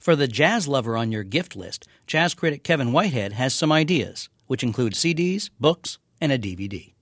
For the jazz lover on your gift list, jazz critic Kevin Whitehead has some ideas, which include CDs, books, and a DVD.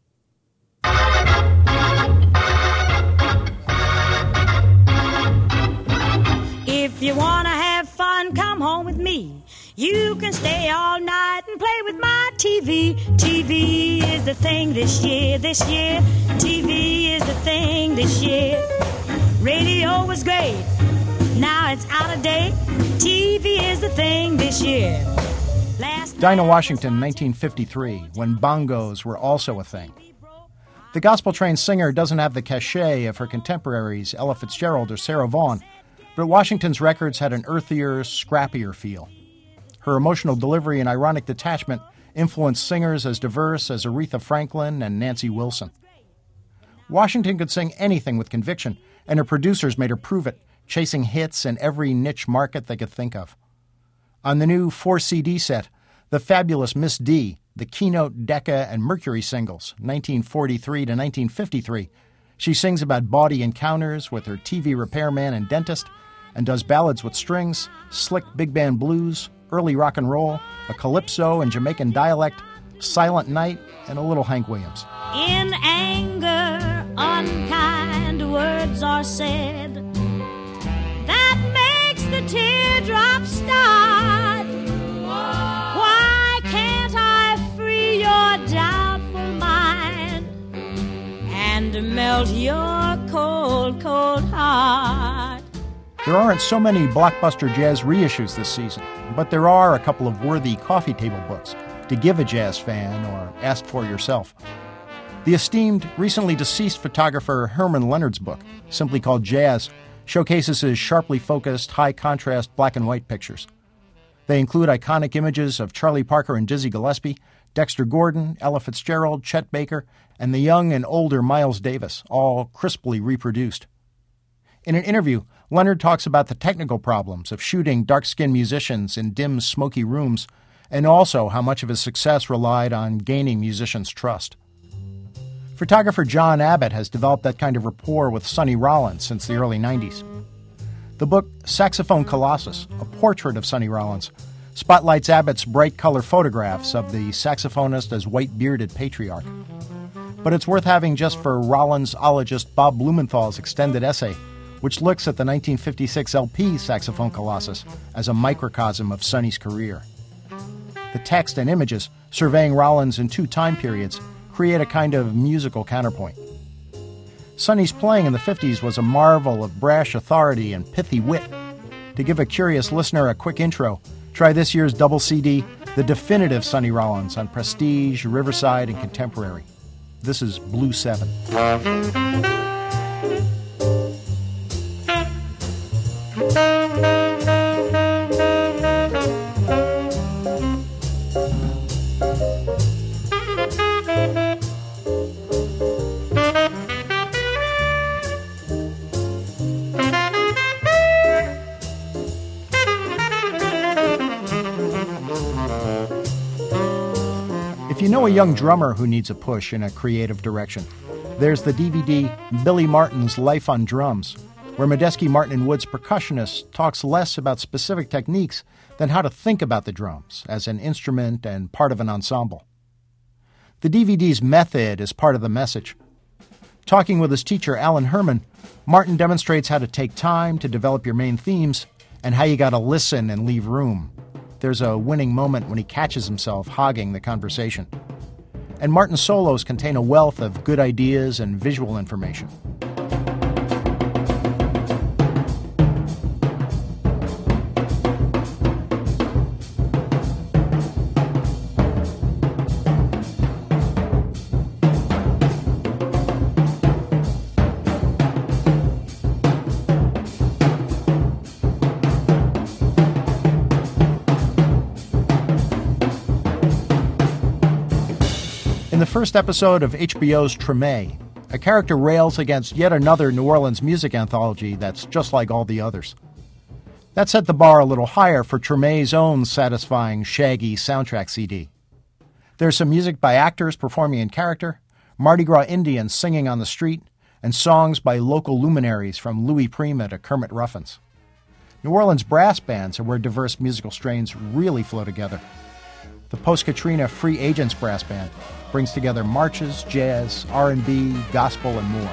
If you want to have fun, come home with me. You can stay all night and play with my TV. TV is the thing this year. TV is the thing this year. Radio was great, now it's out of date. TV is the thing this year. Dinah Washington, 1953, when bongos were also a thing. The gospel-trained singer doesn't have the cachet of her contemporaries Ella Fitzgerald or Sarah Vaughan, but Washington's records had an earthier, scrappier feel. Her emotional delivery and ironic detachment influenced singers as diverse as Aretha Franklin and Nancy Wilson. Washington could sing anything with conviction, and her producers made her prove it, chasing hits in every niche market they could think of. On the new 4-CD set, The Fabulous Miss D, the Keynote, Decca, and Mercury singles, 1943 to 1953, she sings about bawdy encounters with her TV repairman and dentist, and does ballads with strings, slick big band blues, early rock and roll, a calypso and Jamaican dialect, Silent Night, and a little Hank Williams. In anger, unkind words are said. That makes the teardrops start. Why can't I free your doubtful mind and melt your cold, cold heart? There aren't so many blockbuster jazz reissues this season, but there are a couple of worthy coffee table books to give a jazz fan or ask for yourself. The esteemed, recently deceased photographer Herman Leonard's book, simply called Jazz, showcases his sharply focused, high-contrast black and white pictures. They include iconic images of Charlie Parker and Dizzy Gillespie, Dexter Gordon, Ella Fitzgerald, Chet Baker, and the young and older Miles Davis, all crisply reproduced. In an interview, Leonard talks about the technical problems of shooting dark-skinned musicians in dim, smoky rooms, and also how much of his success relied on gaining musicians' trust. Photographer John Abbott has developed that kind of rapport with Sonny Rollins since the early 90s. The book Saxophone Colossus, a portrait of Sonny Rollins, spotlights Abbott's bright color photographs of the saxophonist as white-bearded patriarch. But it's worth having just for Rollins-ologist Bob Blumenthal's extended essay, which looks at the 1956 LP Saxophone Colossus as a microcosm of Sonny's career. The text and images, surveying Rollins in two time periods, create a kind of musical counterpoint. Sonny's playing in the 50s was a marvel of brash authority and pithy wit. To give a curious listener a quick intro, try this year's double CD, The Definitive Sonny Rollins on Prestige, Riverside, and Contemporary. This is Blue 7. If you know a young drummer who needs a push in a creative direction, there's the DVD Billy Martin's Life on Drums, where Medeski Martin & Wood's percussionist talks less about specific techniques than how to think about the drums as an instrument and part of an ensemble. The DVD's method is part of the message. Talking with his teacher, Alan Herman, Martin demonstrates how to take time to develop your main themes and how you gotta listen and leave room. There's a winning moment when he catches himself hogging the conversation. And Martin's solos contain a wealth of good ideas and visual information. In the first episode of HBO's Treme, a character rails against yet another New Orleans music anthology that's just like all the others. That set the bar a little higher for Treme's own satisfying Shaggy soundtrack CD. There's some music by actors performing in character, Mardi Gras Indians singing on the street, and songs by local luminaries from Louis Prima to Kermit Ruffins. New Orleans brass bands are where diverse musical strains really flow together. The Post-Katrina Free Agents Brass Band brings together marches, jazz, R&B, gospel, and more.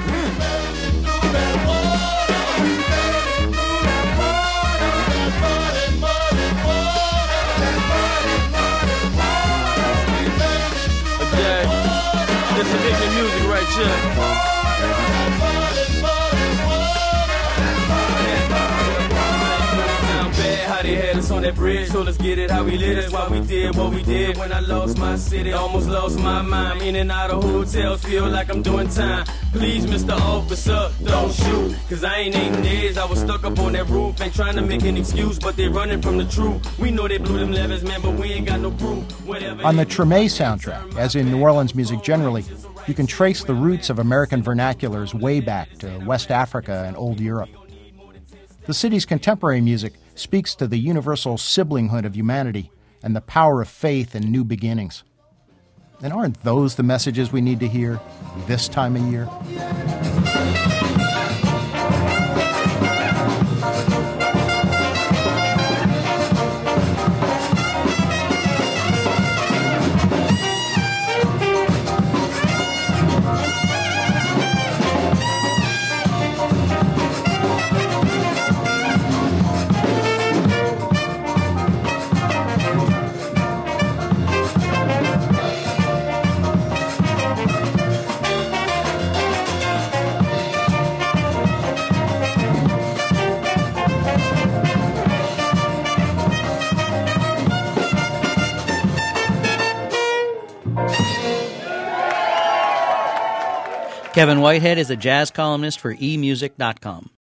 This is ignorant music right here. How they had us on that bridge, so let's get it how we lit. That's why we did what we did. When I lost my city, almost lost my mind. In and out of hotels, feel like I'm doing time. Please, Mr. Officer, don't shoot, cause I ain't 8 days. I was stuck up on that roof, ain't trying to make an excuse, but they running from the truth. We know they blew them levers, man, but we ain't got no proof. Whatever. On the Treme soundtrack, as in New Orleans music generally, you can trace the roots of American vernaculars way back to West Africa and Old Europe. The city's contemporary music speaks to the universal siblinghood of humanity and the power of faith and new beginnings. And aren't those the messages we need to hear this time of year? Kevin Whitehead is a jazz columnist for emusic.com.